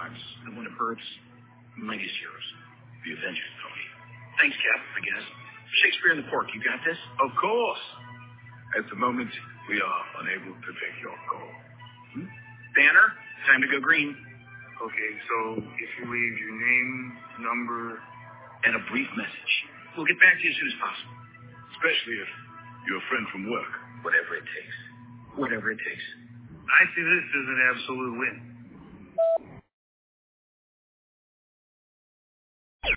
hearts, and when it hurts, mighty is yours. The Avengers, Tony. Thanks, Cap, I guess. Shakespeare and the Pork, you got this? Of course. At the moment, we are unable to take your call. Banner, time to go green. Okay, so if you leave your name, number, and a brief message, we'll get back to you as soon as possible. Especially if you're a friend from work. Whatever it takes. Whatever it takes. I see this as an absolute win.